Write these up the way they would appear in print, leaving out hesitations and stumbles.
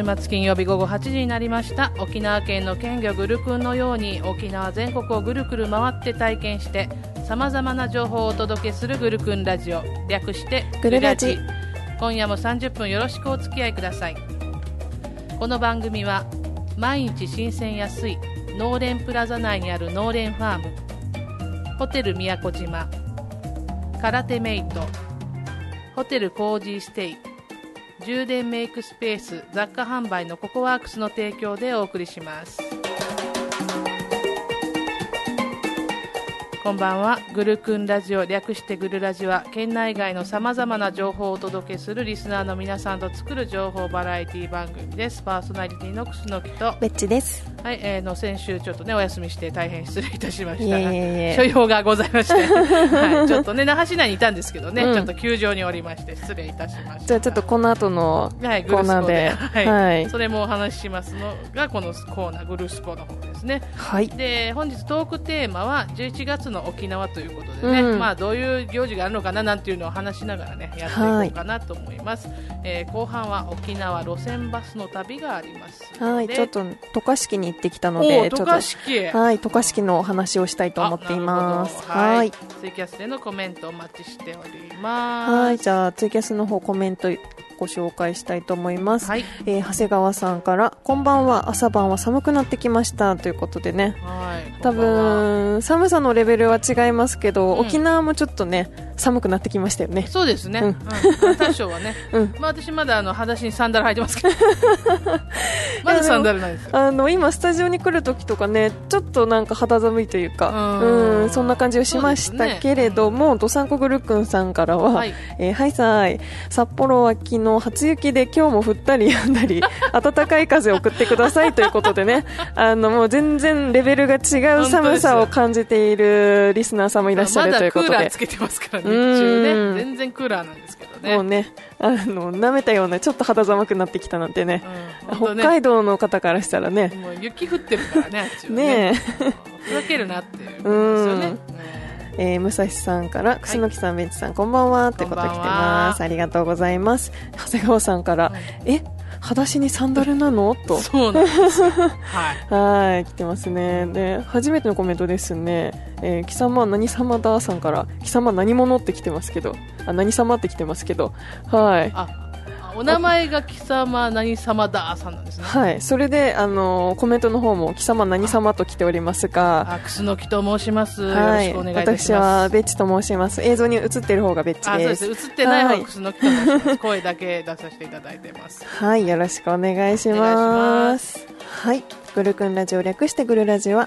週末金曜日午後8時になりました。沖縄県の県魚グルクンのように沖縄全国をぐるぐる回って体験して様々な情報をお届けするグルクンラジオ、略してグルラジ。今夜も30分よろしくお付き合いください。この番組は毎日新鮮安い農連プラザ内にある農連ファーム、ホテル宮古島、空手メイト、ホテルコージーステイ、充電メイクスペース雑貨販売のココワークスの提供でお送りします。こんばんは。グルクンラジオ、略してグルラジは県内外のさまざまな情報をお届けするリスナーの皆さんと作る情報バラエティ番組です。パーソナリティの楠木とベッチです。 はい、先週ちょっとねお休みして大変失礼いたしましたが、所用がございまして、はい、ちょっとね那覇市内にいたんですけどね、ちょっと球場におりまして失礼いたしました。 じゃあちょっとこの後のコーナーで、 はい、それもお話ししますのがこのコーナーグルスポの方ですね。 はい。 で本日トークテーマは11月の沖縄ということでね、まあどういう行事があるのかななんていうのを話しながらねやっていこうかなと思います。後半は沖縄路線バスの旅がありますので、 はい、ちょっと渡嘉敷に行ってきたので、 渡嘉敷、 はい、渡嘉敷のお話をしたいと思っています。 はい、ツイキャスでのコメントお待ちしております。 はい、じゃあツイキャスの方コメントご紹介したいと思います。 はい、 長谷川さんからこんばんは、朝晩は寒くなってきましたということでね、 はい、 多分寒さのレベルは違いますけど、沖縄もちょっとね寒くなってきましたよね。 そうですね、多少はね、まあ、私まだ裸足にサンダル履いてますけどまだサンダルないです。 今スタジオに来る時とかねちょっとなんか肌寒いというか、そんな感じをしましたけれども、どさんこぐるくんさんからは、はい、はいさい、札幌は昨日初雪で今日も降ったりやんだり暖かい風を送ってくださいということでねもう全然レベルが違う寒さを感じているリスナーさんもいらっしゃるということで、 まだクーラーつけてますからね、日中ね全然クーラーなんですけどね、 もうね舐めたようなちょっと肌寒くなってきたなんてね、北海道の方からしたらね、 もう雪降ってるからね、あっちはねふざけるなっていうことですよね。 武蔵さんから楠木さん、ベンチさんこんばんはってこと来てます。ありがとうございます。長谷川さんから、裸足にサンダルなのとそうなんですよはい来てますね。で初めてのコメントですね、貴様何様ださんから貴様何者って来てますけど、何様って来てますけど、はい、 お名前が貴様何様ださんなんですね。 はい、それでコメントの方も貴様何様と来ておりますが、 楠木と申します、 はい、 よろしくお願いいたします。 私はベッチと申します。映像に映ってる方がベッチです。 そうです、映ってない方が楠木と申します、声だけ出させていただいてますはい、よろしくお願いします。はい、グルクンラジオ略してグルラジは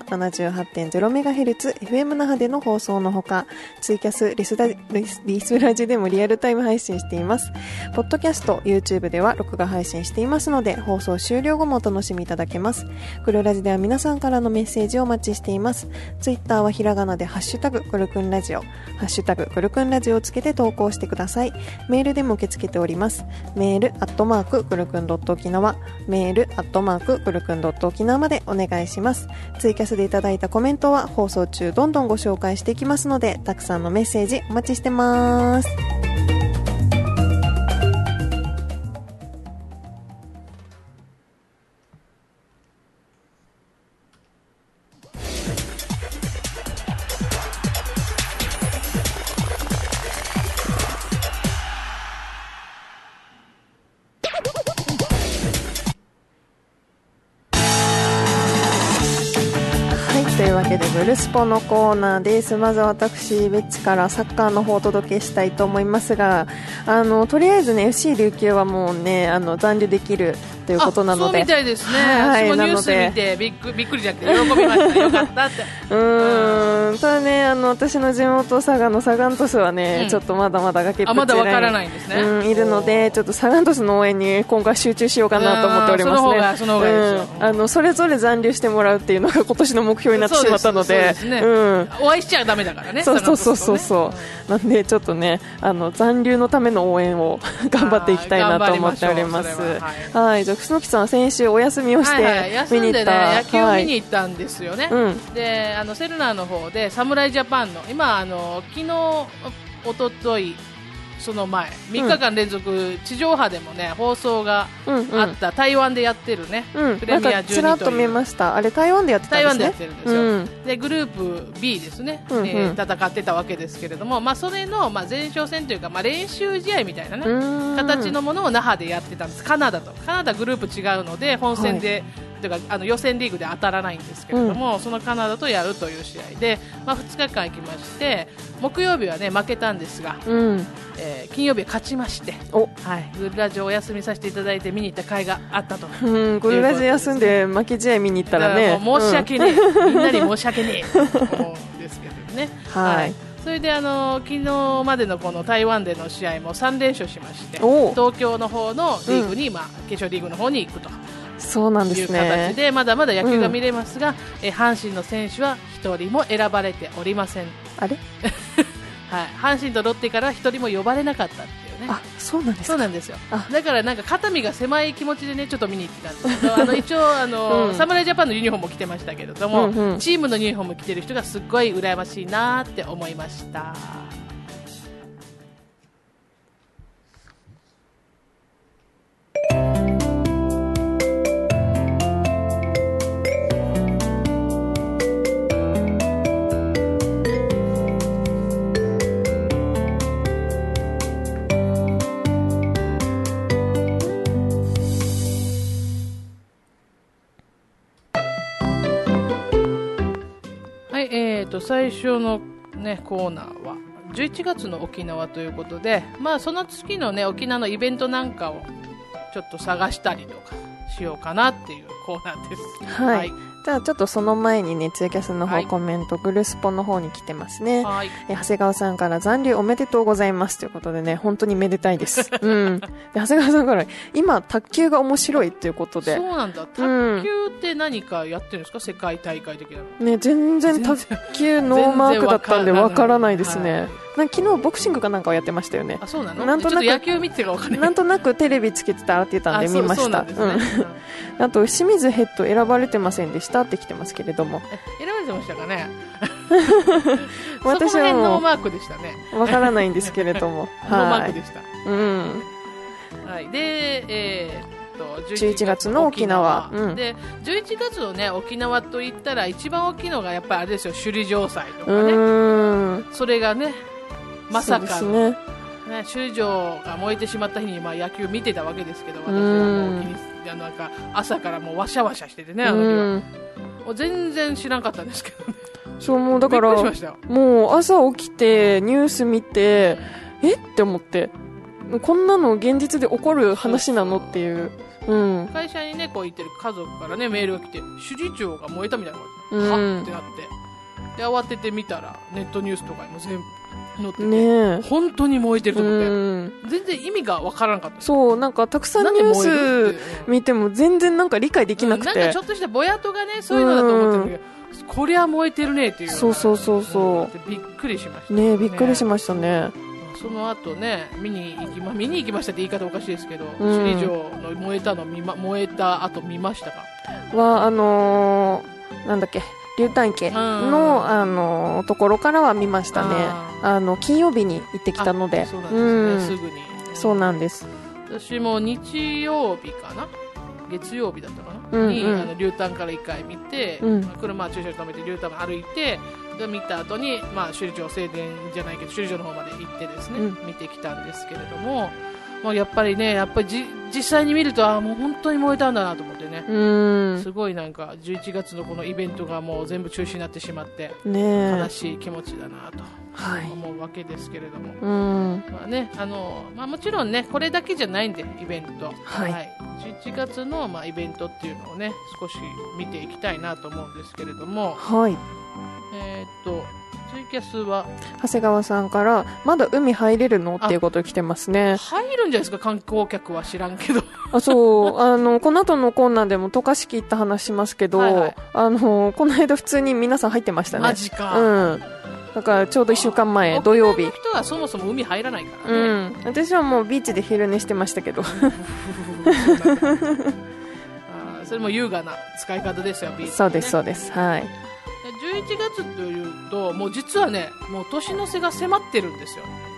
78.0MHz FM 那覇での放送のほか、ツイキャスリスラジでもリアルタイム配信しています。ポッドキャスト YouTube では録画配信していますので、放送終了後もお楽しみいただけます。グルラジでは皆さんからのメッセージをお待ちしています。ツイッターはひらがなでハッシュタググルクンラジオ、ハッシュタググルクンラジオをつけて投稿してください。メールでも受け付けております。メールグルクン沖縄、メールグルクン沖縄までお願いします。ツイキャスでいただいたコメントは放送中どんどんご紹介していきますので、たくさんのメッセージお待ちしてます。というわけでグルスポのコーナーです。まずは私ベッチからサッカーの方をお届けしたいと思いますが、とりあえずね FC 琉球はもうね残留できるということなので、 そうみたいですね、 はい、 私もニュース見てびっくりじゃなくて喜びましたよかったってただね私の地元佐賀のサガン鳥栖はね、ちょっとまだまだ崖っぷちまだわからないんですね、 いるのでちょっとサガン鳥栖の応援に今回集中しようかなと思っておりますね。 その方がいいですよ、 それぞれ残留してもらうっていうのが今年の目標になってしまったので、 お会いしちゃダメだからね。 そうなんでちょっとね残留のための応援を頑張っていきたいなと思っております。はい、じゃあ楠木さん先週お休みをして見に行った、 野球を見に行ったんですよね、でセルナーの方で侍ジャパンの今昨日おとといその前3日間連続地上波でもね放送があった、台湾でやってるね、プレミア12というちらっと見ました。あれ台湾でやってたんですね。 台湾でやってるんですよ、でグループ B ですね、戦ってたわけですけれども、それの、前哨戦というか、練習試合みたいなね形のものを那覇でやってたんです。カナダグループ違うので本戦で、というか予選リーグで当たらないんですけれども、そのカナダとやるという試合で、2日間行きまして、木曜日はね負けたんですが、金曜日は勝ちまして、グルラジオお休みさせていただいて見に行った甲斐があったと。 グルラジオ休んで負け試合見に行ったらね、 もう申し訳ねえ、みんなに申し訳ねえと思うんですけどね。それで昨日までのこの台湾での試合も3連勝しまして、東京の方のリーグに、決勝リーグの方に行くと。 そうなんですね。 いう形でまだまだ野球が見れますが、阪神の選手は1人も選ばれておりません。 あれ阪神とロッテから1人も呼ばれなかったっていうね。 そうなんですか。 そうなんですよ。だからなんか肩身が狭い気持ちでねちょっと見に行ってたんですけど、一応侍ジャパンのユニフォームを着てましたけれども、チームのユニフォーム着てる人がすっごい羨ましいなって思いました。最初の、コーナーは11月の沖縄ということで、その月の、沖縄のイベントなんかをちょっと探したりとかしようかなっていうコーナーです。 じゃあちょっとその前にねツイキャスの方、コメントグルスポの方に来てますね。長谷川さんから残留おめでとうございますということでね、本当にめでたいです。で長谷川さんから今卓球が面白いということで。 そうなんだ。卓球って何かやってるんですか、世界大会的なの。 ね、全然卓球ノーマークだったんでわからないですね。昨日ボクシングかなんかをやってましたよね。 そうなの。なんとなく野球見てか分からない。 なんとなくテレビつけてたって言ったんで見ました。あと清水ヘッド選ばれてませんでしたって来てますけれども。 選ばれてましたかね。私はもうノーマークでしたね。 わからないんですけれども。 ノーマークでした。で、 11月の沖縄、 で11月の、沖縄といったら一番大きいのがやっぱりあれですよ、首里城祭とかね。それがねまさかの、首里城が燃えてしまった日に野球見てたわけですけど、私はもうなんか朝からもうワシャワシャしててね、あの日はもう全然知らんかったんですけどね。 そう、もうだからもう朝起きてニュース見てって思って、こんなの現実で起こる話なのっていう。 会社にねこう行ってる家族からねメールが来て、首里城が燃えたみたいな感じで、はっってなって、で慌てて見たらネットニュースとかにも全部載ってて、本当に燃えてると思って、全然意味がわからなかった。 そう、なんかたくさんニュース見ても全然なんか理解できなくて、 なんかちょっとしたぼやっとがねそういうのだと思ってるんだけど、こりゃ燃えてるねっていう。 そうびっくりしましたね。びっくりしましたね。 その後ね見に行きましたって言い方おかしいですけど、首里城の燃えた後見ましたか。 なんだっけ、竜炭家の、ところからは見ましたね。金曜日に行ってきたので。 そうなんですね、すぐに。 そうなんです。 私も日曜日かな、月曜日だったかな、に竜炭から1回見て、車駐車場止めて竜炭歩いて、で見た後に、首里城正殿じゃないけど首里城の方まで行ってですね、見てきたんですけれども、やっぱりね、実際に見るともう本当に燃えたんだなと思ってね、すごいなんか11月のこのイベントがもう全部中止になってしまって、悲しい気持ちだなと思うわけですけれども、もちろんねこれだけじゃないんでイベント、11月のイベントっていうのをね少し見ていきたいなと思うんですけれども、ツイキャスは長谷川さんからまだ海入れるのっていうこと来てますね。 入るんじゃないですか、観光客は知らんけど。 そうこの後のコーナーでも渡嘉敷行った話しますけど、この間普通に皆さん入ってましたね。 マジか。 だからちょうど1週間前土曜日。 沖縄の人はそもそも海入らないからね。 私はもうビーチで昼寝してましたけど。 それも優雅な使い方ですよ、ビーチ、ね。 そうですそうです。はい。 11月というともう実はねもう年の瀬が迫ってるんですよ。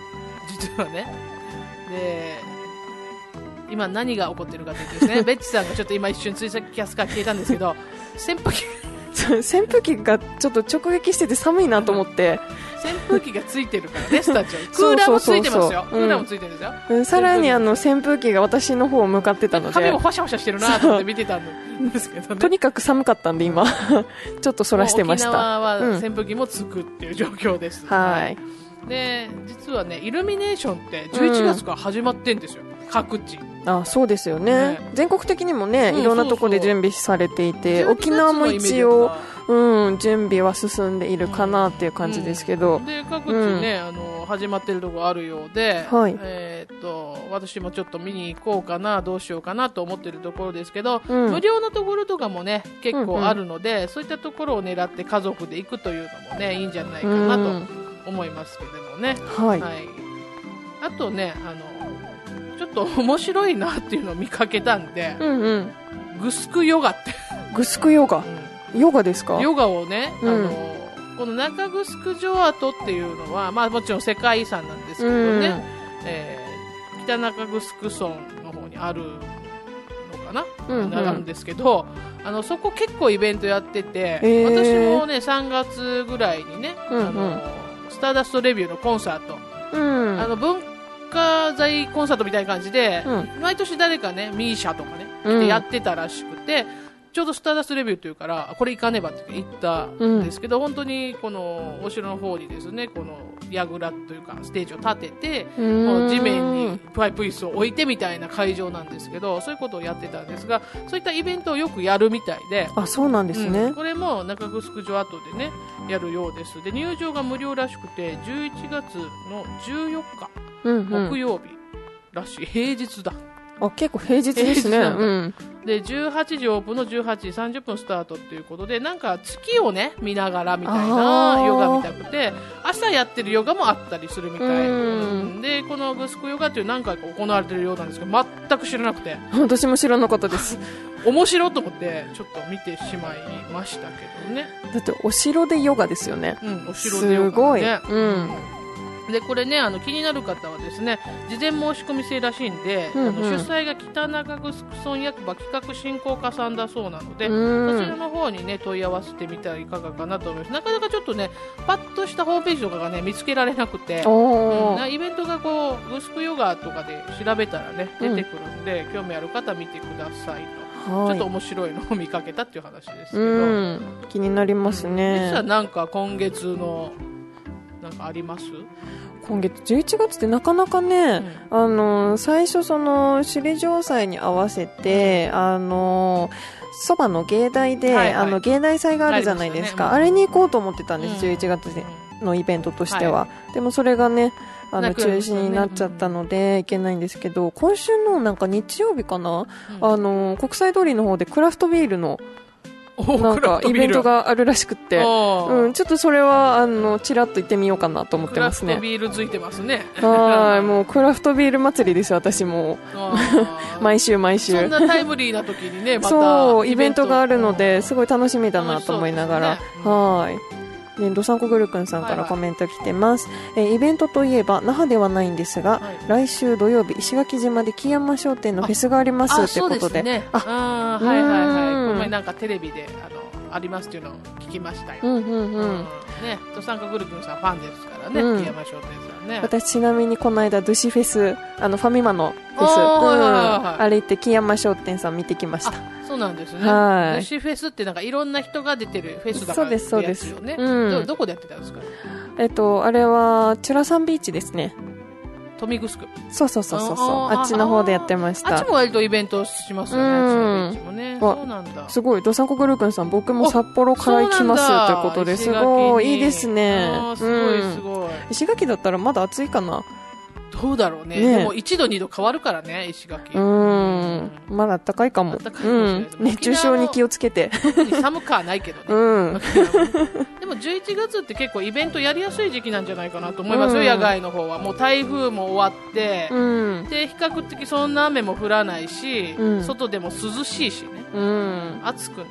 実はね。で、今何が起こってるかというとですね、ベッチさんがちょっと今一瞬ツイキャスから消えたんですけど、扇風機がちょっと直撃してて寒いなと思って、 扇風機がついてるからね、スタジオに。クーラーもついてますよ。クーラーもついてるんですよ。 さらに扇風機が私の方を向かってたので、 髪もファシャファシャしてるなと思って見てたんですけどね。 とにかく寒かったんで今ちょっとそらしてました。 沖縄は扇風機もつくっていう状況です。 はい。 で、実はね、イルミネーションって11月から始まってんですよ、各地。 あ、そうですよね。全国的にもね、いろんなところで準備されていて、沖縄も一応、準備は進んでいるかなっていう感じですけど。 で、各地ね、始まってるところあるようで、 はい。 私もちょっと見に行こうかな、どうしようかなと思ってるところですけど、無料のところとかもね、結構あるので、そういったところを狙って家族で行くというのもね、いいんじゃないかなと思いますけどもね。 はい。 あとね、ちょっと面白いなっていうのを見かけたんで、グスクヨガって。 グスクヨガ、ヨガですか？ ヨガをね、この中城城跡っていうのは、まあもちろん世界遺産なんですけどね、北中城村の方にあるのかな、あるんですけど、そこ結構イベントやってて、私もね、3月ぐらいにね、スターダストレビューのコンサート、文化財コンサートみたいな感じで、毎年誰かね、ミーシャとかね、来てやってたらしくて、ちょうどスターダストレビューというから、これ行かねばって言ったんですけど、本当にこのお城の方にですね、この櫓というかステージを立てて、地面にパイプ椅子を置いてみたいな会場なんですけど、そういうことをやってたんですが、そういったイベントをよくやるみたいで、 あ、そうなんですね。 これも中城城跡でね、やるようです。で、入場が無料らしくて、11月の14日、木曜日らしい。平日だ。 あ、結構平日ですね。 で、18時オープンの18時30分スタートっていうことで、なんか月をね、見ながらみたいなヨガ見たくて、朝やってるヨガもあったりするみたいで、このグスクヨガっていう何回か行われてるようなんですけど、全く知らなくて。 私も知らなかったです。 面白いと思って、ちょっと見てしまいましたけどね。 だってお城でヨガですよね。 お城でヨガ、ね。 すごい。 で、これね、気になる方はですね、事前申し込み制らしいんで、主催が北中城村役場企画振興課さんだそうなので、そちらの方にね、問い合わせてみたらいかがかなと思います。なかなかちょっとね、パッとしたホームページとかがね、見つけられなくて、イベントがこう、グスクヨガとかで調べたらね、出てくるんで、興味ある方見てくださいと。ちょっと面白いのを見かけたっていう話ですけど。 気になりますね。 実はなんか今月の、なんかあります？ 今月11月ってなかなかね、最初その首里城祭に合わせて、そばの芸大で、芸大祭があるじゃないですか。あれに行こうと思ってたんです、11月のイベントとしては。でもそれがね、中止になっちゃったので、いけないんですけど、今週のなんか日曜日かな、国際通りの方でクラフトビールのなんかイベントがあるらしくって、ちょっとそれはちらっと行ってみようかなと思ってますね。 クラフトビールついてますね。 はい、もうクラフトビール祭りですよ、私も毎週毎週。 そんなタイムリーな時にね、またそうイベントがあるので、すごい楽しみだなと思いながら、はい。ね、どさんこぐるくんさんからコメント来てます、イベントといえば那覇ではないんですが、来週土曜日石垣島で木山商店のフェスがありますってことで、 はいはいはい、ごめん、なんかテレビでありますっていうのを聞きましたよ。ね、どさんこぐるくんさんファンですからね、木山商店さんね。 私ちなみにこの間ドゥシフェス、ファミマのフェス、あれ行って木山商店さん見てきました。 そうなんですね。ドゥシフェスってなんかいろんな人が出てるフェスだからってやつよね。そうです。どこでやってたんですか？ あれはチュラサンビーチですね。 豊見城。 そうあっちの方でやってました。 あっちも割とイベントしますよね。あっちもね。そうなんだ。 すごい、どさんこグルーくんさん、僕も札幌から行きますということで、すごいいいですね。 すごいすごい。 石垣だったらまだ暑いかな。 どうだろうね。でも1度2度変わるからね、石垣。 まだ暖かいかも。熱中症に気をつけて。 寒くはないけどね。でも11月って結構イベントやりやすい時期なんじゃないかなと思いますよ、野外の方は。もう台風も終わって、で、比較的そんな雨も降らないし、外でも涼しいしね。暑く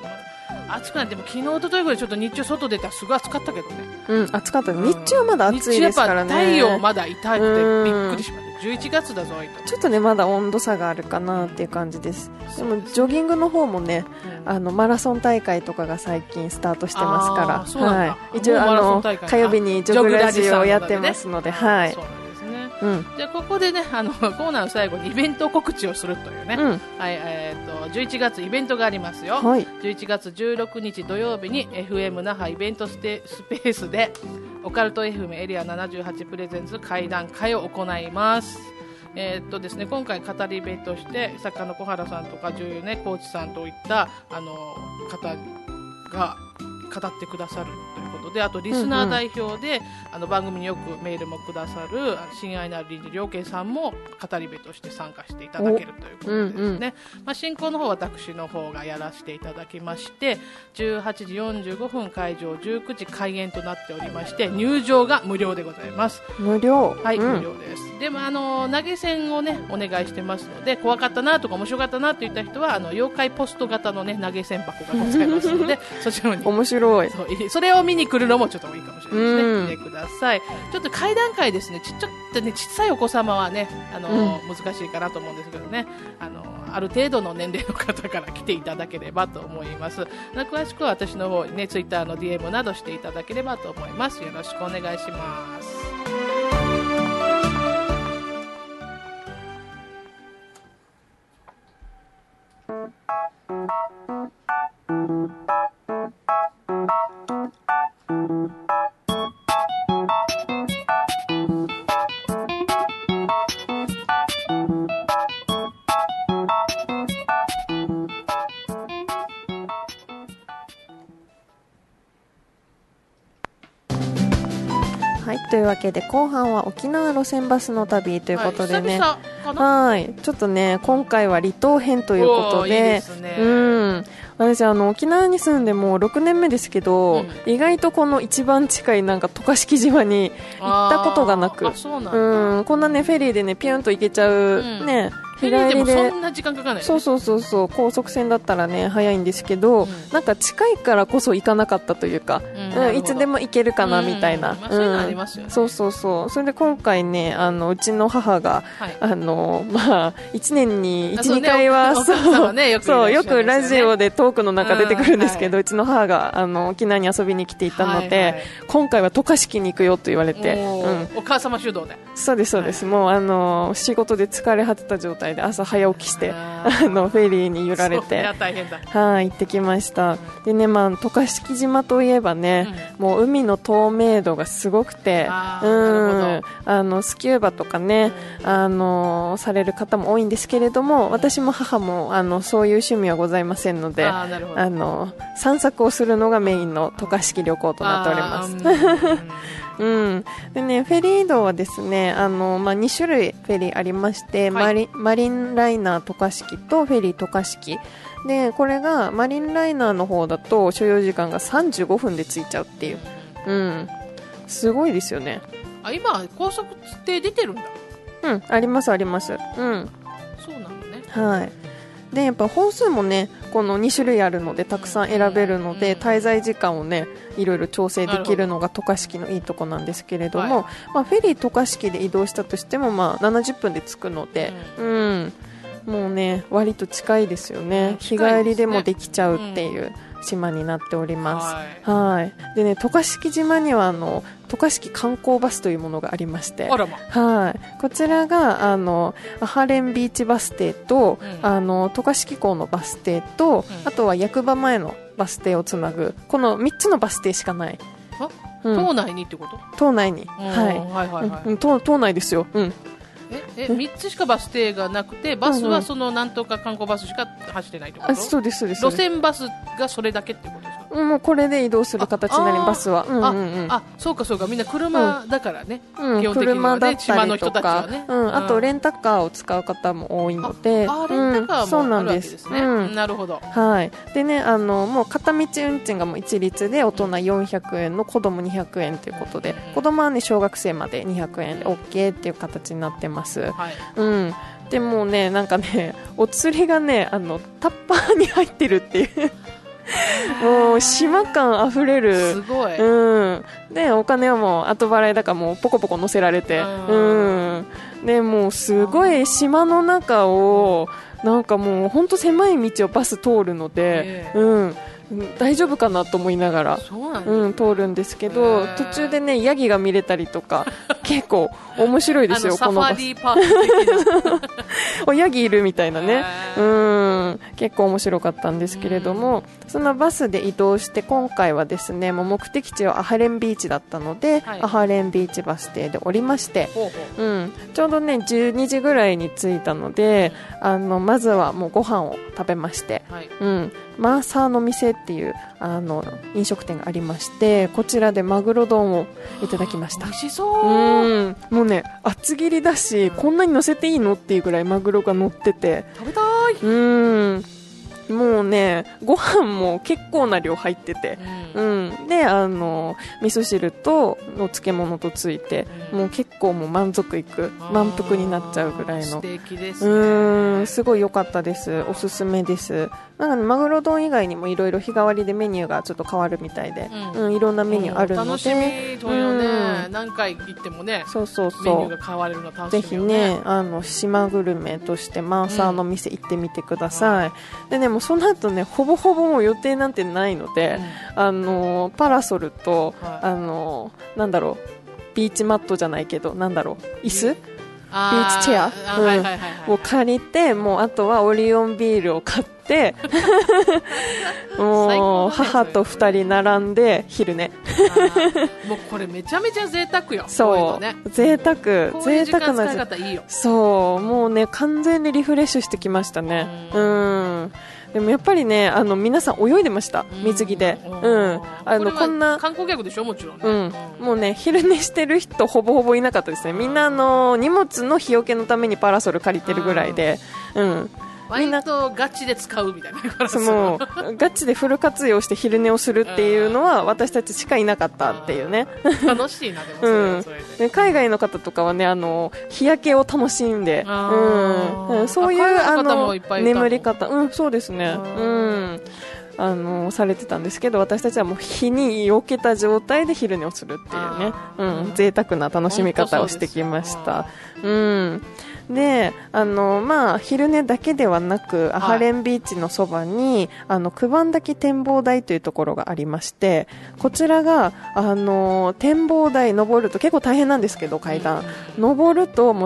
暑くなっても昨日一昨日ぐらいちょっと日中外出たらすごい暑かったけどね。 暑かった。日中はまだ暑いですからね。 日中やっぱ太陽まだ痛いってびっくりしました。11月だぞちょっとねまだ温度差があるかなっていう感じです。でもジョギングの方もね、マラソン大会とかが最近スタートしてますから、はい、一応火曜日にジョグラジオをやってますので、はい。そうなんですね。 じゃあここでねコーナーの最後にイベント告知をするというね、はい、11月イベントがありますよ。はい、11月16日土曜日に FM 那覇イベントスペースでオカルト FM エリア78プレゼンツ会談会を行います。ですね、今回語り部として作家の小原さんとか女優ね高知さんといった方が語ってくださるということで、あとリスナー代表で、番組によくメールもくださる親愛なる臨時良慶さんも語り部として参加していただけるということでですね、進行の方は私の方がやらせていただきまして、18時45分会場、19時開演となっておりまして、入場が無料でございます。 無料？ はい、無料です。でも投げ銭をねお願いしてますので、怖かったなとか面白かったなといった人は妖怪ポスト型のね投げ銭箱がございますのでそちらに面白い。 それを見に来るのもちょっといいかもしれないですね。見てください。ちょっと会談会ですね。ちょっとね小さいお子様はね難しいかなと思うんですけどね、ある程度の年齢の方から来ていただければと思います。詳しくは私の方にねツイッターの DM などしていただければと思います。よろしくお願いします。 はい、というわけで後半は沖縄路線バスの旅ということでね、はい、ちょっとね今回は離島編ということで、いいですね。私沖縄に住んでもう6年目ですけど、意外とこの一番近いなんか渡嘉敷島に行ったことがなく、こんなねフェリーでねピュンと行けちゃう、ね日帰りでそんな時間かかんない、ね、 そう高速船だったらね早いんですけど、なんか近いからこそ行かなかったというか、いつでも行けるかなみたいな、 そういうのありますよね。 そうそれで今回ねうちの母が、1年に 1,2 回はよくラジオでトークの中出てくるんですけど、うちの母が沖縄に遊びに来ていたので、今回は渡嘉敷に行くよと言われて、 お母様主導で。 そうです、もう仕事で疲れ果てた状態で朝早起きしてフェリーに揺られて行ってきました。でね、渡嘉敷島といえばね、もう海の透明度がすごくて、スキューバとかねされる方も多いんですけれども、私も母もそういう趣味はございませんので、散策をするのがメインの渡嘉敷旅行となっております。でね、フェリー移動はですね2種類フェリーありまして、マリンライナー渡嘉敷とフェリー渡嘉敷で、これがマリンライナーの方だと所要時間が35分で着いちゃうっていう、すごいですよね。 今高速って出てるんだ。 あります、そうなのね。 はい。でやっぱ本数もねこの2種類あるのでたくさん選べるので、滞在時間をねいろいろ調整できるのが渡嘉敷のいいとこなんですけれども、フェリー渡嘉敷で移動したとしても70分で着くので、もうね割と近いですよね。日帰りでもできちゃうっていう島になっております。はいでね、渡嘉敷島には渡嘉敷観光バスというものがありまして、こちらがアハレンビーチバス停と、渡嘉敷港のバス停と、あとは役場前のバス停をつなぐこの3つのバス停しかない。 島内にってこと？ 島内に、島内ですよ。 3つしかバス停がなくて、バスはそのなんとか観光バスしか走ってないってこと？ そうです。 路線バスがそれだけってことですか？ もうこれで移動する形になりバスは。 そうかみんな車だからね、 基本的にはね、島の人たちはね、あとレンタカーを使う方も多いので、 レンタカーもあるわけですね。なるほど。 でねもう片道運賃がもう一律で大人400円の子供200円ということで、子供はね小学生まで200円で OK っていう形になってます。でもねなんかねお釣りがねタッパーに入ってるっていうもう島感あふれる。 すごい。 でお金はもう後払いだからもうポコポコ乗せられて、でもうすごい島の中をなんかもう本当狭い道をバス通るので、大丈夫かなと思いながら、通るんですけど、途中でねヤギが見れたりとか結構面白いですよ。このバスサファリパーク的なヤギいるみたいなね、結構面白かったんですけれども、そのバスで移動して今回はですね、もう目的地はアハレンビーチだったので、アハレンビーチバス停で降りまして、ちょうどね12時ぐらいに着いたので、まずはもうご飯を食べまして、マーサーの店っていう飲食店がありまして、こちらでマグロ丼をいただきました。 美味しそう。 もうね厚切りだし、こんなに乗せていいのっていうぐらいマグロが乗ってて食べたい。 もうねご飯も結構な量入ってて、で味噌汁との漬物とついて、もう結構もう満足いく、満腹になっちゃうぐらいの、 素敵ですね。 すごい良かったです。おすすめです。なんかね、マグロ丼以外にもいろいろ日替わりでメニューがちょっと変わるみたいで、いろんなメニューあるので、 楽しみというね、何回行ってもね、メニューが変われるの楽しみよね。 ぜひね島グルメとしてマーサーの店行ってみてください。でねもうその後ねほぼほぼもう予定なんてないので、パラソルと、なんだろうビーチマットじゃないけどなんだろう椅子、ビーチチェアを借りて、もうあとはオリオンビールを買ってもう母と2人並んで昼寝もうこれめちゃめちゃ贅沢よ。 そう、 ね、 贅沢こういう時間使い方いいよ。 そうもうね完全にリフレッシュしてきましたね。でもやっぱりね皆さん泳いでました、水着で。こんな観光客でしょもちろんね。 もうね昼寝してる人ほぼほぼいなかったですね。みんな荷物の日よけのためにパラソル借りてるぐらいで、 割とガチで使うみたいなもうガチでフル活用して昼寝をするっていうのは私たちしかいなかったっていうね。 楽しいな。でもそれで海外の方とかはね日焼けを楽しんで、そういう眠り方、そうですね、されてたんですけど、私たちはもう日によけた状態で昼寝をするっていうね、贅沢な楽しみ方をしてきました。で昼寝だけではなく、アハレンビーチのそばに九番滝展望台というところがありまして、こちらが展望台登ると結構大変なんですけど、階段登るともう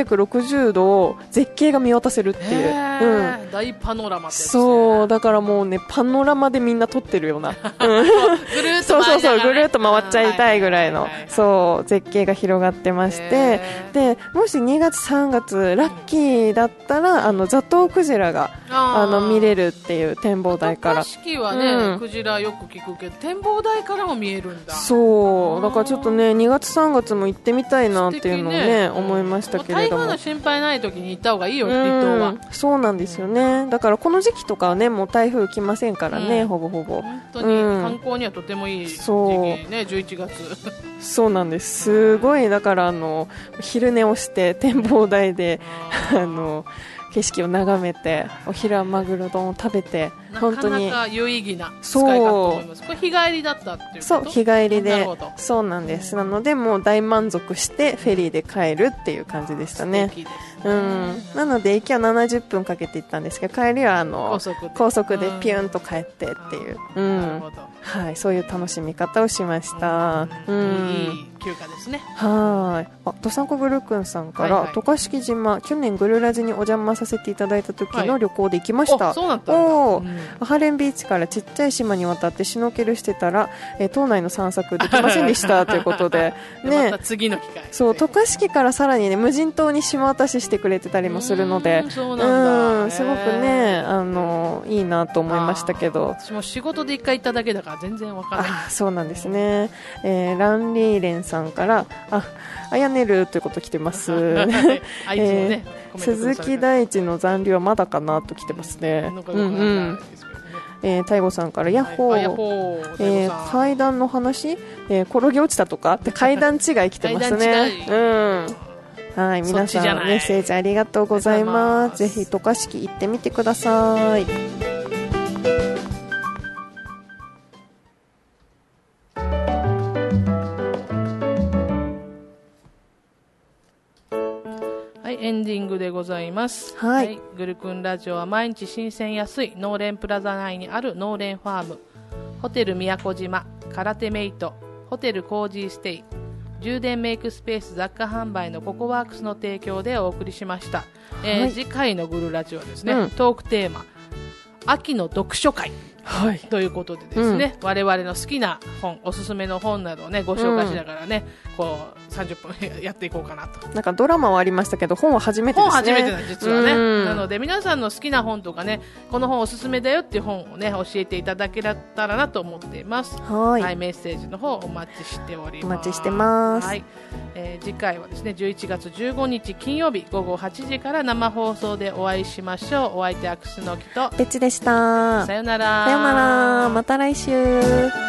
360度絶景が見渡せるっていう、 大パノラマって、 そうだからもうねパノラマでみんな撮ってるようなぐるっと回っちゃう、 ぐるっと回っちゃいたいぐらいのそう絶景が広がってまして、でもし2月3月ラッキーだったらザトウクジラが見れるっていう展望台から。 渡嘉敷はね、クジラよく聞くけど展望台からも見えるんだ。 そうだからちょっとね2月3月も行ってみたいなっていうのをね思いましたけれども、 台風の心配ない時に行った方がいいよ、離島は。 そうなんですよね。だからこの時期とかはねもう台風来ませんからね、ほぼほぼ本当に観光にはとてもいい時期ね、11月そうなんです。すごいだから昼寝をして展望台で景色を眺めて、お昼はマグロ丼を食べて、本当になかなか有意義な使い方と思います。これ日帰りだったっていうこと？ そう日帰りで、そうなんです。なのでもう大満足してフェリーで帰るっていう感じでしたね。なので行きは70分かけて行ったんですけど、帰りは高速でピューンと帰ってっていう、はい、そういう楽しみ方をしました。 いい休暇ですね。 はい。どさんこぐるくんさんから、渡嘉敷島去年グルラジにお邪魔させていただいた時の旅行で行きました。 そうだったんだ。 アハレンビーチからちっちゃい島に渡ってシュノーケルしてたら、島内の散策できませんでしたということでね、また次の機会。 そう渡嘉敷からさらにね無人島に島渡ししてくれてたりもするので、 そうなんだ。 すごくねいいなと思いましたけど、 私も仕事で一回行っただけだから全然わかんない。 そうなんですね。ランリーレンさんからあやねるということ来てます。鈴木大地の残留はまだかなと来てますね。太吾さんからヤッホー、階段の話、転げ落ちたとかって階段違い来てますね。はい、皆さんメッセージありがとうございます。ぜひ渡嘉敷行ってみてください。 エンディングでございます。 はい。 グルクンラジオは毎日新鮮安い農連プラザ内にある農連ファーム、ホテル宮古島、空手メイト、ホテルコージーステイ、充電メイクスペース雑貨販売のココワークスの提供でお送りしました。次回のグルラジオはですね、トークテーマ、秋の読書会。はい、ということでですね、我々の好きな本、おすすめの本などをね、ご紹介しながらね、こう、30分やっていこうかなと。 なんかドラマはありましたけど、本は初めてですね。 本初めてなん実はね。なので、皆さんの好きな本とかね、この本おすすめだよっていう本をね、教えていただけたらなと思っています。はい。メッセージの方お待ちしております。 お待ちしてます。はい。 次回はですね、11月15日金曜日午後8時から生放送でお会いしましょう。お相手は楠木とべちでした。 さよなら。 さよなら。また来週。